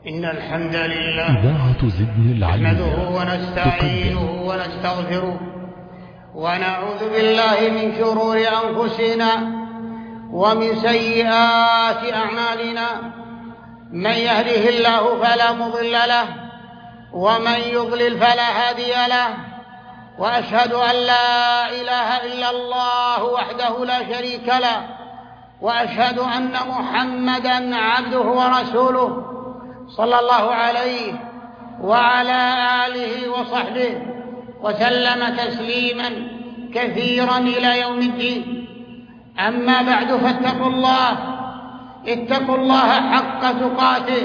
إن الحمد لله إذاعة زدن العلم نحمده ونستعينه ونستغفره ونعوذ بالله من شرور أنفسنا ومن سيئات أعمالنا. من يهده الله فلا مضل له ومن يضلل فلا هادي له، وأشهد أن لا إله إلا الله وحده لا شريك له، وأشهد أن محمدًا عبده ورسوله صلى الله عليه وعلى آله وصحبه وسلم تسليماً كثيراً إلى يوم الدين. أما بعد، اتقوا الله حق تقاته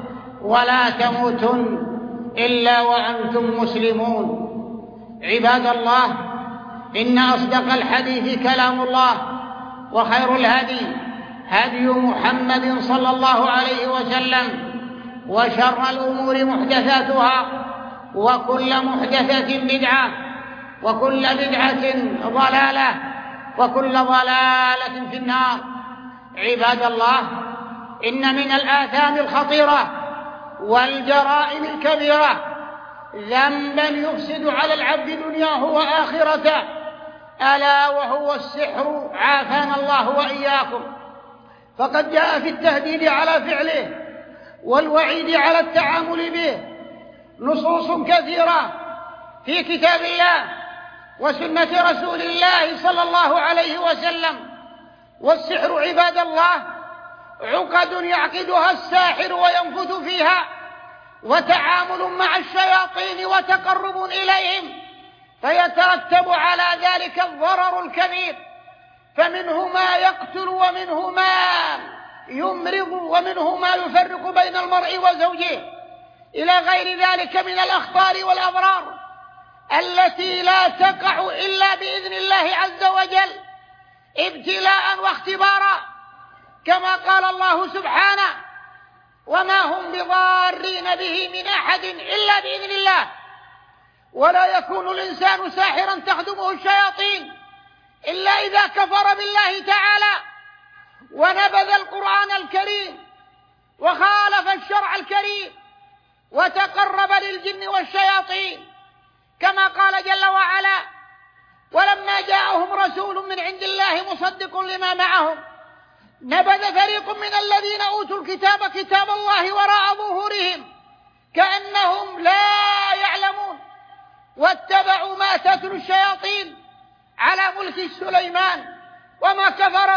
ولا تموتن إلا وأنتم مسلمون. عباد الله، إن أصدق الحديث كلام الله، وخير الهدي هدي محمد صلى الله عليه وسلم، وشر الأمور محدثاتها، وكل محدثة بدعة، وكل بدعة ضلالة، وكل ضلالة في النار. عباد الله، إن من الآثام الخطيرة والجرائم الكبيرة ذنبا يفسد على العبد دنياه وآخرته، ألا وهو السحر، عافانا الله وإياكم. فقد جاء في التهديد على فعله والوعيد على التعامل به نصوص كثيرة في كتاب الله وسنة رسول الله صلى الله عليه وسلم. والسحر عباد الله عقد يعقدها الساحر وينفث فيها، وتعامل مع الشياطين وتقرب إليهم، فيترتب على ذلك الضرر الكبير، فمنه ما يقتل، ومنه ما يمرض، ومنه ما يفرق بين المرء وزوجه، إلى غير ذلك من الأخطار والأضرار التي لا تقع إلا بإذن الله عز وجل، ابتلاء واختبارا، كما قال الله سبحانه: وما هم بضارين به من أحد إلا بإذن الله، ولا يكون الإنسان ساحرا تخدمه الشياطين إلا إذا كفر بالله تعالى ونبذ القرآن الكريم وخالف الشرع الكريم وتقرب للجن والشياطين، كما قال جل وعلا: ولما جاءهم رسول من عند الله مصدق لما معهم نبذ فريق من الذين أوتوا الكتاب كتاب الله وراء ظهورهم كأنهم لا يعلمون، واتبعوا ما تتلو الشياطين على ملك سليمان، وما كفر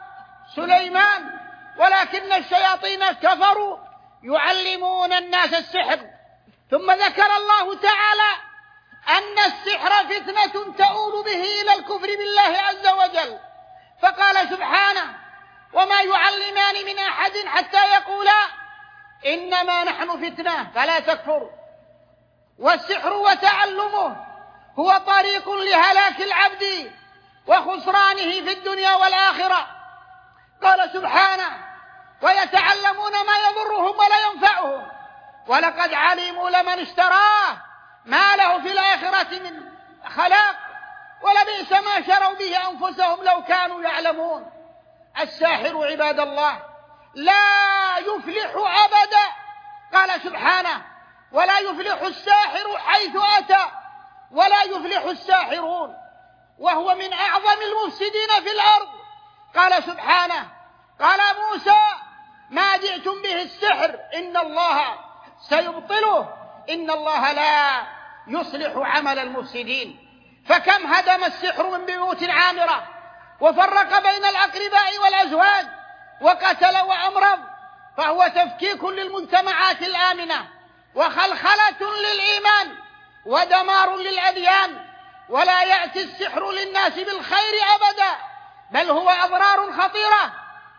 سليمان ولكن الشياطين كفروا يعلمون الناس السحر. ثم ذكر الله تعالى أن السحر فتنة تؤول به إلى الكفر بالله عز وجل، فقال سبحانه: وما يعلمان من أحد حتى يقولا إنما نحن فتنة فلا تكفر. والسحر وتعلمه هو طريق لهلاك العبد وخسرانه في الدنيا والآخرة. قال سبحانه: ويتعلمون ما يضرهم ولا ينفعهم ولقد علموا لمن اشتراه ما له في الآخرة من خلاق ولبئس ما شروا به أنفسهم لو كانوا يعلمون. الساحر عباد الله لا يفلح أبدا، قال سبحانه: ولا يفلح الساحر حيث أتى ولا يفلح الساحرون، وهو من أعظم المفسدين في الأرض. قال سبحانه: قال موسى: ما جئتم به السحر إن الله سيبطله إن الله لا يصلح عمل المفسدين. فكم هدم السحر من بيوت عامرة، وفرق بين الأقرباء والأزواج، وقتل وأمرض، فهو تفكيك للمجتمعات الآمنة، وخلخلة للإيمان، ودمار للأديان. ولا يأتي السحر للناس بالخير أبدا، بل هو أضرار خطيرة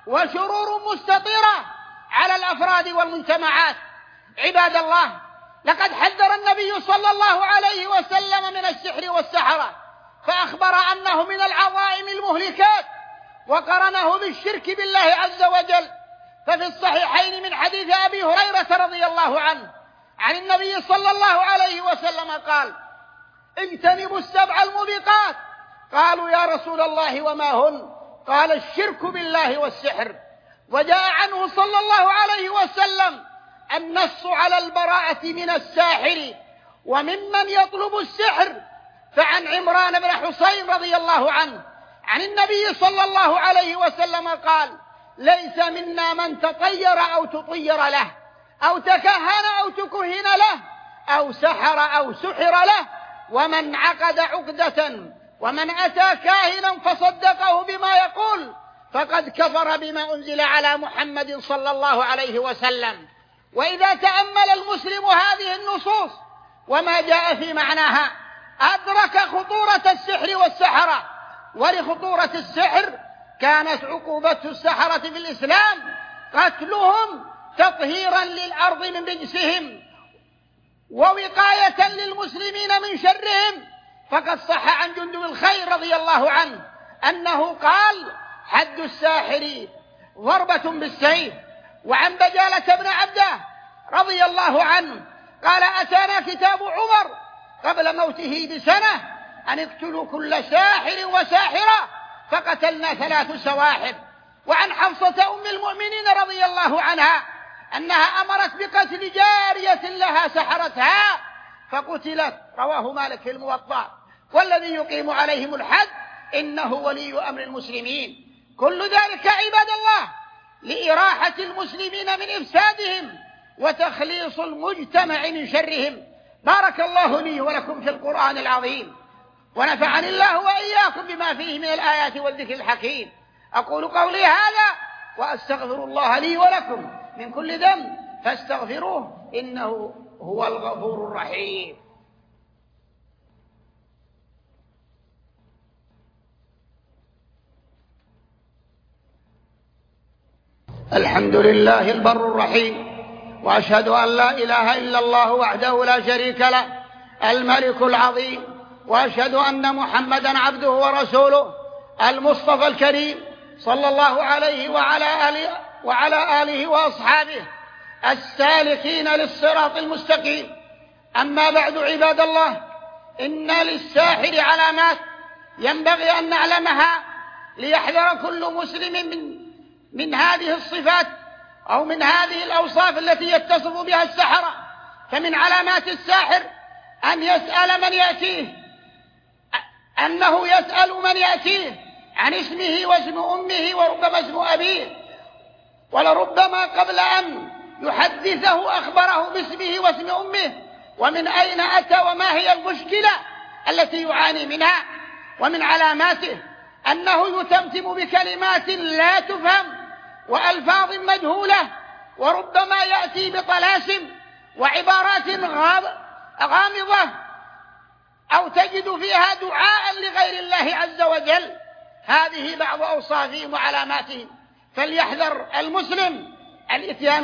وشرور مستطيرة على الأفراد والمجتمعات. عباد الله، لقد حذر النبي صلى الله عليه وسلم من السحر والسحرة، فأخبر أنه من العظائم المهلكات، وقرنه بالشرك بالله عز وجل. ففي الصحيحين من حديث أبي هريرة رضي الله عنه عن النبي صلى الله عليه وسلم قال: اجتنبوا السبع الموبقات. قالوا: يا رسول الله وما هن؟ قال: الشرك بالله والسحر. وجاء عنه صلى الله عليه وسلم النص على البراءة من الساحر وممن يطلب السحر. فعن عمران بن حسين رضي الله عنه عن النبي صلى الله عليه وسلم قال: ليس منا من تطير أو تطير له أو تكهن أو تكهن له أو سحر أو سحر له، ومن عقد عقدة ومن أتى كاهنا فصدقه بما يقول فقد كفر بما أنزل على محمد صلى الله عليه وسلم. وإذا تأمل المسلم هذه النصوص وما جاء في معناها أدرك خطورة السحر والسحرة. ولخطورة السحر كانت عقوبة السحرة في الإسلام قتلهم تطهيرا للأرض من رجسهم ووقاية للمسلمين من شرهم. فقد صح عن جندب الخير رضي الله عنه أنه قال: حد الساحر ضربة بالسيف. وعن بجالة بن عبده رضي الله عنه قال: أتانا كتاب عمر قبل موته بسنة أن اقتلوا كل ساحر وساحرة، فقتلنا 3 سواحر. وعن حفصة أم المؤمنين رضي الله عنها أنها أمرت بقتل جارية لها سحرتها فقتلت، رواه مالك في الموطأ. والذي يقيم عليهم الحد إنه ولي أمر المسلمين. كل ذلك عباد الله لإراحة المسلمين من إفسادهم وتخليص المجتمع من شرهم. بارك الله لي ولكم في القرآن العظيم، ونفعني الله وإياكم بما فيه من الآيات والذكر الحكيم. أقول قولي هذا وأستغفر الله لي ولكم من كل ذنب فاستغفروه إنه هو الغفور الرحيم. الحمد لله البر الرحيم، وأشهد أن لا إله إلا الله وحده لا شريك له الملك العظيم، وأشهد أن محمدا عبده ورسوله المصطفى الكريم صلى الله عليه وعلى آله وأصحابه السالكين للصراط المستقيم. أما بعد عباد الله، إن للساحر علامات ينبغي أن نعلمها ليحذر كل مسلم من هذه الصفات أو من هذه الأوصاف التي يتصف بها السحرة. فمن علامات الساحر أن يسأل من يأتيه، أنه يسأل من يأتيه عن اسمه واسم أمه وربما اسم أبيه، ولربما قبل أن يحدثه أخبره باسمه واسم أمه ومن أين أتى وما هي المشكلة التي يعاني منها. ومن علاماته أنه يتمتم بكلمات لا تفهم وألفاظ مجهولة، وربما يأتي بطلاسم وعبارات غامضة أو تجد فيها دعاء لغير الله عز وجل. هذه بعض أوصافهم وعلاماتهم. فليحذر المسلم الإتيان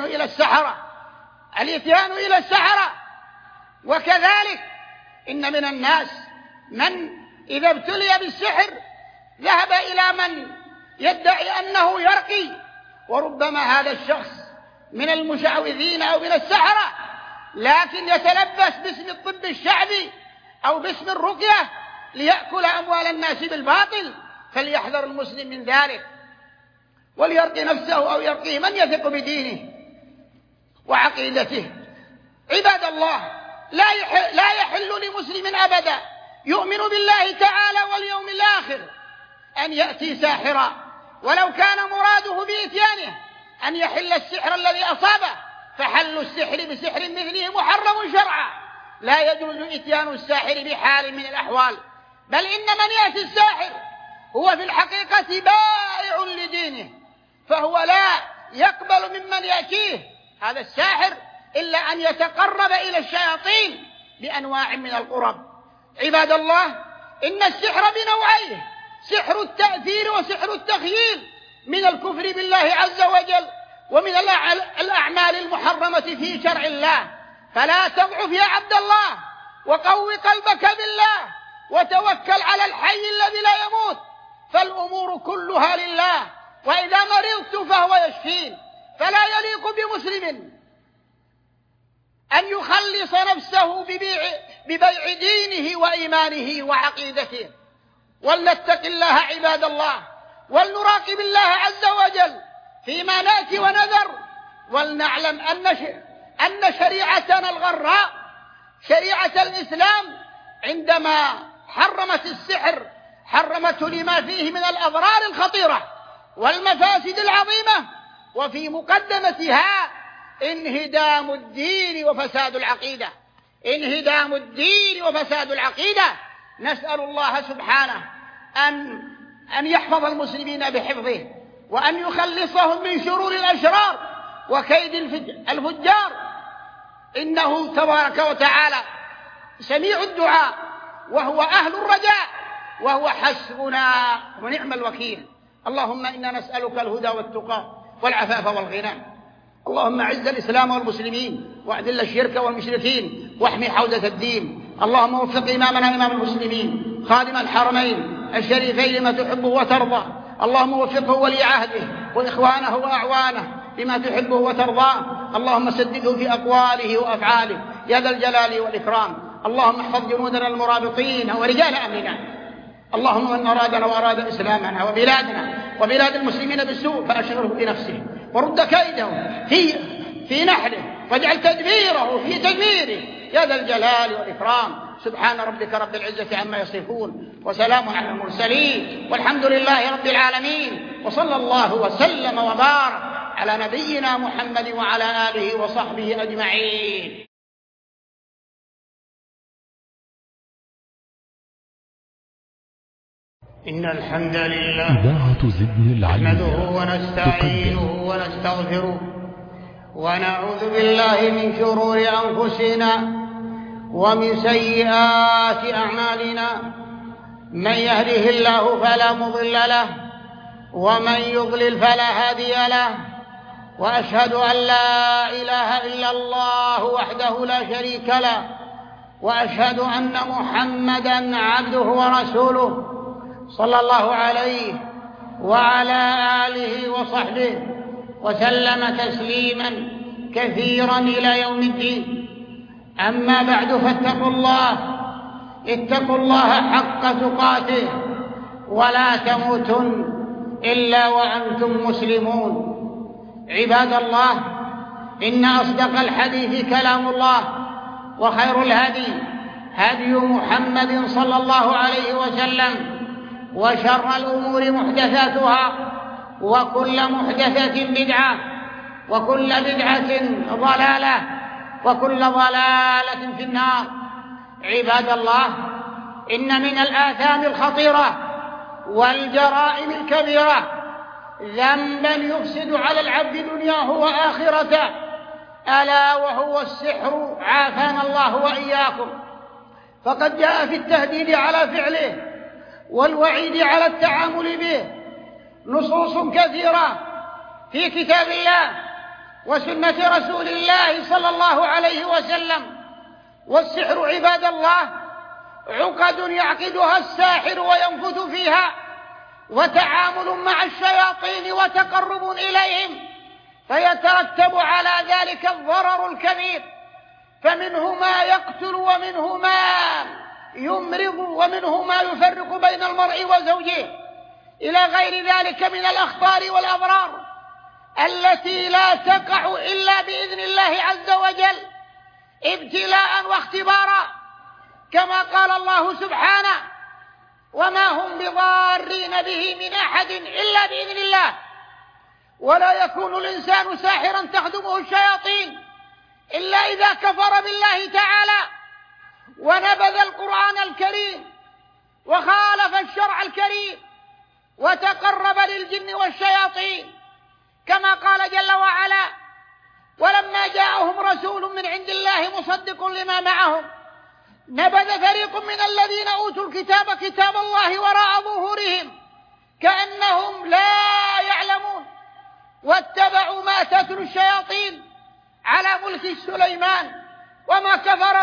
إلى السحرة. وكذلك إن من الناس من إذا ابتلي بالسحر ذهب إلى من يدعي أنه يرقي، وربما هذا الشخص من المشعوذين أو من السحرة، لكن يتلبس باسم الطب الشعبي أو باسم الرقية ليأكل أموال الناس بالباطل. فليحذر المسلم من ذلك، وليرقي نفسه أو يرقيه من يثق بدينه وعقيدته. عباد الله، لا يحل لمسلم أبدا يؤمن بالله تعالى واليوم الآخر أن يأتي ساحرا، ولو كان مراده بإتيانه أن يحل السحر الذي أصابه، فحل السحر بسحر مثله محرم شرعا. لا يجوز إتيان الساحر بحال من الأحوال، بل إن من يأتي الساحر هو في الحقيقة بائع لدينه، فهو لا يقبل ممن يأتيه هذا الساحر إلا أن يتقرب إلى الشياطين بأنواع من القرب. عباد الله، إن السحر بنوعيه: سحر التأثير وسحر التخييل، من الكفر بالله عز وجل ومن الأعمال المحرمة في شرع الله. فلا تضعف يا عبد الله، وقو قلبك بالله، وتوكل على الحي الذي لا يموت، فالأمور كلها لله، وإذا مرضت فهو يشفين. فلا يليق بمسلم أن يخلص نفسه ببيع دينه وإيمانه وعقيدته. ولنتق الله عباد الله، ولنراقب الله عز وجل فيما نأتي ونذر، ولنعلم أن شريعتنا الغراء شريعة الإسلام عندما حرمت السحر حرمته لما فيه من الأضرار الخطيرة والمفاسد العظيمة، وفي مقدمتها انهدام الدين وفساد العقيدة. انهدام الدين وفساد العقيدة. نسأل الله سبحانه أن يحفظ المسلمين بحفظه، وأن يخلصهم من شرور الأشرار وكيد الفجار، إنه تبارك وتعالى سميع الدعاء وهو أهل الرجاء وهو حسبنا ونعم الوكيل. اللهم إنا نسألك الهدى والتقى والعفاف والغنى. اللهم أعز الإسلام والمسلمين وأذل الشرك والمشركين واحمي حوزة الدين. اللهم وفق إمامنا إمام المسلمين خادم الحرمين الشريفين لما تحبه وترضى. اللهم وفقه ولي عهده وإخوانه وأعوانه لما تحبه وترضاه. اللهم سدده في أقواله وأفعاله يا ذا الجلال والإكرام. اللهم احفظ جنودنا المرابطين ورجال أمننا. اللهم من أرادنا وأراد إسلامنا وبلادنا وبلاد المسلمين بالسوء فأشغله بنفسه ورد كيده في نحره واجعل تدبيره في تدميره يا ذا الجلال والإكرام. سبحان ربك رب العزة عما يصفون وسلام على المرسلين والحمد لله رب العالمين، وصلى الله وسلم وبارك على نبينا محمد وعلى آله وصحبه أجمعين. إن الحمد لله نحمده ونستعينه ونستغفره ونعوذ بالله من شرور أنفسنا ومن سيئات أعمالنا. من يهده الله فلا مضل له ومن يضلل فلا هادي له، وأشهد أن لا إله إلا الله وحده لا شريك له، وأشهد أن محمدًا عبده ورسوله صلى الله عليه وعلى آله وصحبه وسلم تسليما كثيرا إلى يوم الدين. أما بعد اتقوا الله حق تقاته ولا تموتن إلا وأنتم مسلمون. عباد الله، إن أصدق الحديث كلام الله، وخير الهدي هدي محمد صلى الله عليه وسلم، وشر الأمور محدثاتها، وكل محدثة بدعة، وكل بدعة ضلالة، وكل ضلالة في النار. عباد الله، إن من الآثام الخطيرة والجرائم الكبيرة ذنبا يفسد على العبد دنياه وآخرته، ألا وهو السحر، عافانا الله وإياكم. فقد جاء في التهديد على فعله والوعيد على التعامل به نصوص كثيرة في كتاب الله وسنة رسول الله صلى الله عليه وسلم. والسحر عباد الله عقد يعقدها الساحر وينفث فيها، وتعامل مع الشياطين وتقرب إليهم، فيترتب على ذلك الضرر الكبير، فمنه ما يقتل ومنه ما يمرض ومنه ما يفرق بين المرء وزوجه، إلى غير ذلك من الأخطار والأضرار التي لا تقع إلا بإذن الله عز وجل ابتلاء واختبارا، كما قال الله سبحانه: وما هم بضارين به من أحد إلا بإذن الله، ولا يكون الإنسان ساحرا تخدمه الشياطين إلا إذا كفر بالله تعالى ونبذ القرآن الكريم وخالف الشرع الكريم وتقرب للجن والشياطين، كما قال جل وعلا: ولما جاءهم رسول من عند الله مصدق لما معهم نبذ فريق من الذين أوتوا الكتاب كتاب الله وراء ظهورهم كأنهم لا يعلمون، واتبعوا ما تتلو الشياطين على ملك سليمان، وما كفر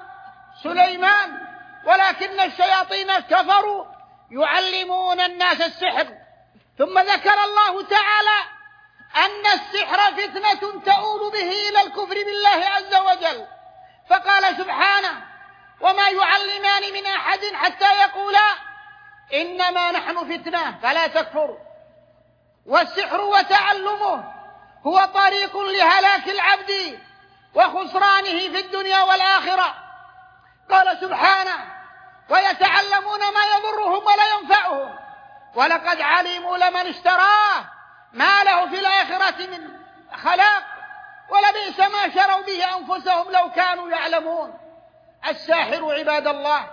سليمان ولكن الشياطين كفروا يعلمون الناس السحر. ثم ذكر الله تعالى أن السحر فتنة تؤول به إلى الكفر بالله عز وجل، فقال سبحانه: وما يعلمان من أحد حتى يقولا إنما نحن فتنة فلا تكفر. والسحر وتعلمه هو طريق لهلاك العبد، وخسرانه في الدنيا والآخرة. قال سبحانه: ويتعلمون ما يضرهم ولا ينفعهم ولقد علموا لمن اشتراه ما له في الآخرة من خلاق ولبئس ما شروا به أنفسهم لو كانوا يعلمون. الساحر عباد الله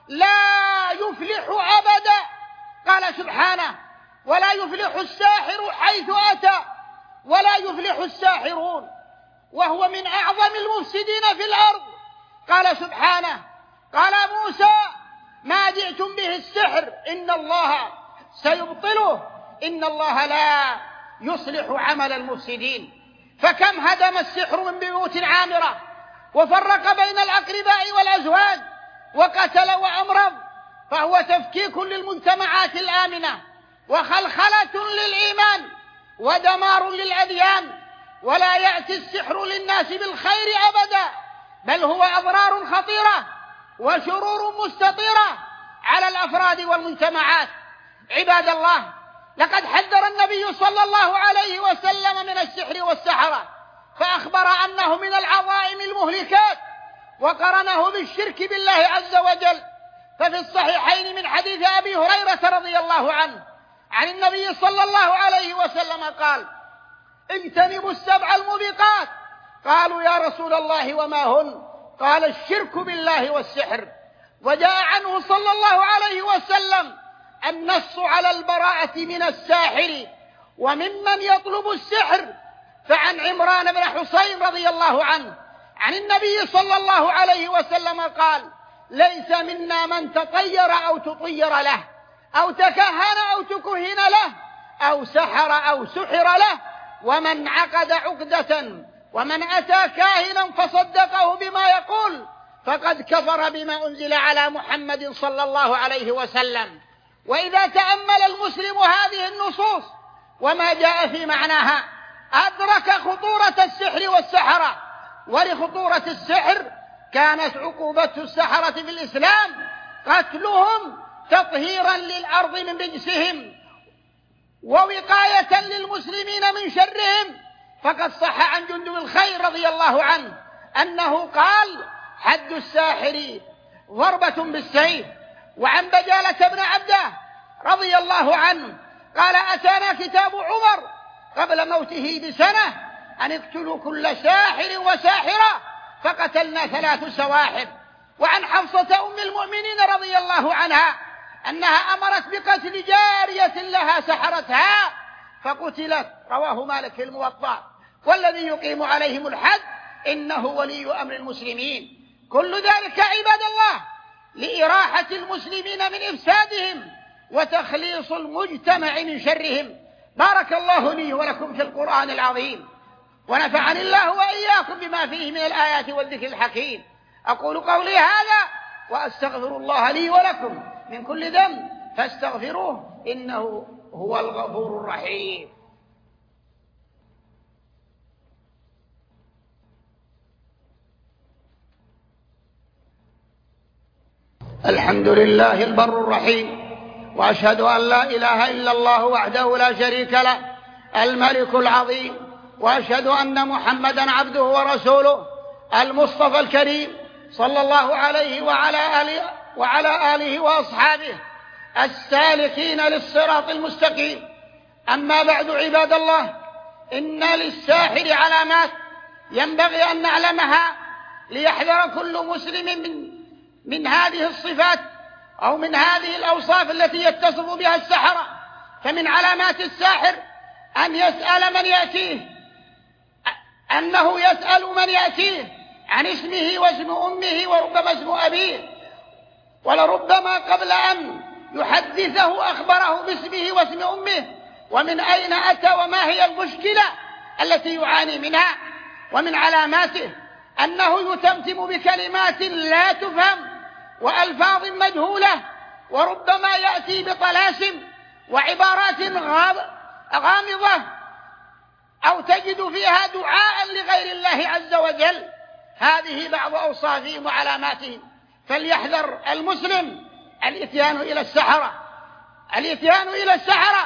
لا يفلح أبدا. قال سبحانه: ولا يفلح الساحر حيث أتى ولا يفلح الساحرون وهو من أعظم المفسدين في الأرض. قال سبحانه: قال موسى: ما جئتم به السحر إن الله سيبطله إن الله لا يصلح عمل المفسدين. فكم هدم السحر من بيوت عامرة وفرق بين الأقرباء والأزواج وقتل وأمرض، فهو تفكيك للمجتمعات الآمنة وخلخلة للإيمان ودمار للأديان. ولا يأتي السحر للناس بالخير أبدا، بل هو أضرار خطيرة وشرور مستطيرة على الأفراد والمجتمعات. عباد الله، لقد حذر النبي صلى الله عليه وسلم من السحر والسحرة، فأخبر أنه من العظائم المهلكات وقرنه بالشرك بالله عز وجل. ففي الصحيحين من حديث أبي هريرة رضي الله عنه عن النبي صلى الله عليه وسلم قال: اجتنبوا السبع الموبقات. قالوا: يا رسول الله وما هن؟ قال: الشرك بالله والسحر. وجاء عنه صلى الله عليه وسلم النص على البراءة من الساحر وممن يطلب السحر. فعن عمران بن حسين رضي الله عنه عن النبي صلى الله عليه وسلم قال: ليس منا من تطير أو تطير له أو تكهن أو تكهن له أو سحر أو سحر له، ومن عقد عقدة ومن أتى كاهنا فصدقه بما يقول فقد كفر بما أنزل على محمد صلى الله عليه وسلم. وإذا تأمل المسلم هذه النصوص وما جاء في معناها أدرك خطورة السحر والسحرة. ولخطورة السحر كانت عقوبة السحرة في الإسلام قتلهم تطهيرا للأرض من رجسهم ووقاية للمسلمين من شرهم. فقد صح عن جندب الخير رضي الله عنه أنه قال: حد الساحر ضربة بالسيف. وعن بجالة بن عبده رضي الله عنه قال: أتانا كتاب عمر قبل موته بسنة أن اقتلوا كل ساحر وساحرة، فقتلنا 3 سواحر. وعن حفصة أم المؤمنين رضي الله عنها أنها أمرت بقتل جارية لها سحرتها فقتلت، رواه مالك في الموطأ. والذي يقيم عليهم الحد إنه ولي أمر المسلمين. كل ذلك عباد الله لإراحة المسلمين من إفسادهم وتخليص المجتمع من شرهم. بارك الله لي ولكم في القرآن العظيم، ونفعني الله وإياكم بما فيه من الآيات والذكر الحكيم. أقول قولي هذا وأستغفر الله لي ولكم من كل ذنب فاستغفروه إنه هو الغفور الرحيم. الحمد لله البر الرحيم، وأشهد أن لا إله إلا الله وحده لا شريك له الملك العظيم، وأشهد أن محمدا عبده ورسوله المصطفى الكريم صلى الله عليه وعلى آله وأصحابه السالكين للصراط المستقيم. أما بعد عباد الله، إن للساحر علامات ينبغي أن نعلمها ليحذر كل مسلم من هذه الصفات أو من هذه الأوصاف التي يتصف بها السحرة. فمن علامات الساحر أن يسأل من يأتيه، أنه يسأل من يأتيه عن اسمه واسم أمه وربما اسم أبيه، ولربما قبل أن يحدثه أخبره باسمه واسم أمه ومن أين أتى وما هي المشكلة التي يعاني منها. ومن علاماته أنه يتمتم بكلمات لا تفهم وألفاظ مجهولة، وربما يأتي بطلاسم وعبارات غامضة أو تجد فيها دعاء لغير الله عز وجل. هذه بعض أوصافهم وعلاماتهم. فليحذر المسلم الإتيان إلى السحرة.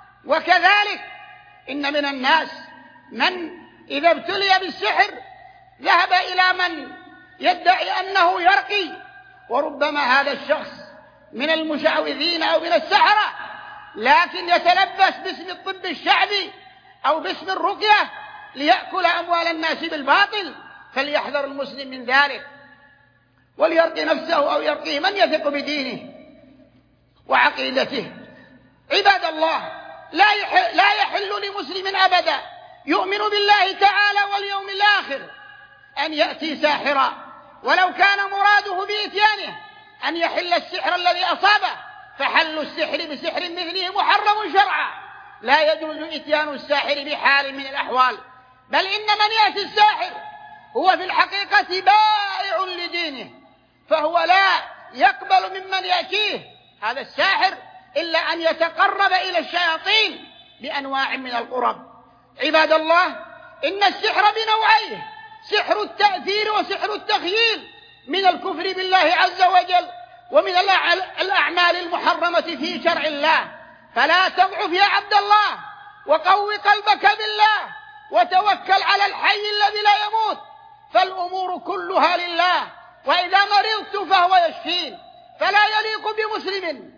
وكذلك إن من الناس من إذا ابتلي بالسحر ذهب إلى من يدعي أنه يرقي، وربما هذا الشخص من المشعوذين أو من السحرة، لكن يتلبس باسم الطب الشعبي أو باسم الرقية ليأكل أموال الناس بالباطل. فليحذر المسلم من ذلك، وليرقي نفسه أو يرقيه من يثق بدينه وعقيدته. عباد الله، لا يحل لمسلم أبدا يؤمن بالله تعالى واليوم الآخر أن يأتي ساحرا، ولو كان مراده بإتيانه أن يحل السحر الذي أصابه، فحل السحر بسحر مثله محرم شرعا. لا يجوز إتيان الساحر بحال من الأحوال، بل إن من يأتي الساحر هو في الحقيقة بائع لدينه، فهو لا يقبل ممن يأتيه هذا الساحر إلا أن يتقرب إلى الشياطين بأنواع من القرب. عباد الله، إن السحر بنوعيه: سحر التأثير وسحر التخييل، من الكفر بالله عز وجل ومن الأعمال المحرمة في شرع الله. فلا تضعف يا عبد الله، وقو قلبك بالله، وتوكل على الحي الذي لا يموت، فالأمور كلها لله، وإذا مرضت فهو يشفين. فلا يليق بمسلم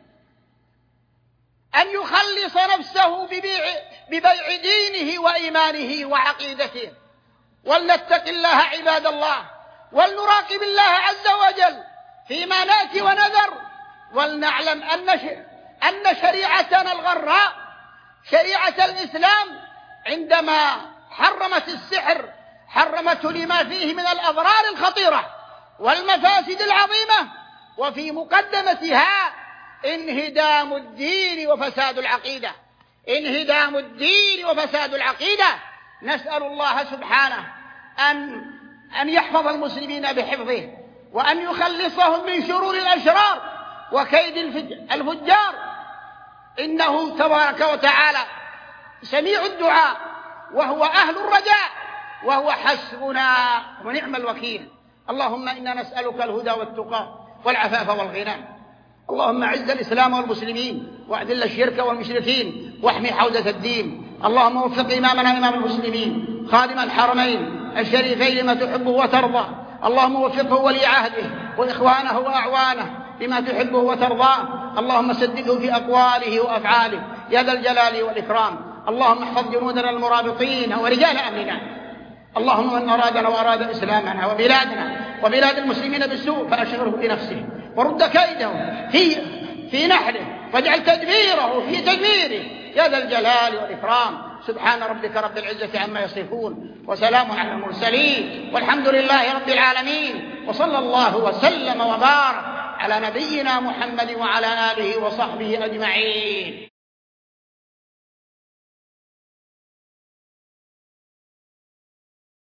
أن يخلص نفسه ببيع دينه وإيمانه وعقيدته. ولنتق الله عباد الله، ولنراقب الله عز وجل فيما نأتي ونذر، ولنعلم أن شريعتنا الغراء، شريعة الإسلام، عندما حرمت السحر حرمته لما فيه من الأضرار الخطيرة والمفاسد العظيمة، وفي مقدمتها انهدام الدين وفساد العقيدة. انهدام الدين وفساد العقيدة. نسأل الله سبحانه أن يحفظ المسلمين بحفظه، وأن يخلصهم من شرور الأشرار وكيد الفجار، إنه تبارك وتعالى سميع الدعاء، وهو أهل الرجاء، وهو حسبنا ونعم الوكيل. اللهم إنا نسألك الهدى والتقى والعفاف والغنى. اللهم أعز الإسلام والمسلمين، وأذل الشرك والمشركين، واحمي حوزة الدين. اللهم وفق إمامنا إمام المسلمين خادم الحرمين الشريفين لما تحبه وترضى. اللهم وفقه ولي عهده وإخوانه وأعوانه لما تحبه وترضاه. اللهم سدده في أقواله وأفعاله يا ذا الجلال والإكرام. اللهم احفظ جنودنا المرابطين ورجال أمننا. اللهم من أرادنا وأراد إسلامنا وبلادنا وبلاد المسلمين بالسوء فأشغله بنفسه، ورد كيده في نحره، واجعل تدبيره في تدميره يا ذا الجلال والإكرام. سبحان ربك رب العزة عما يصفون، وسلام على المرسلين، والحمد لله رب العالمين، وصلى الله وسلم وبارك على نبينا محمد وعلى آله وصحبه أجمعين.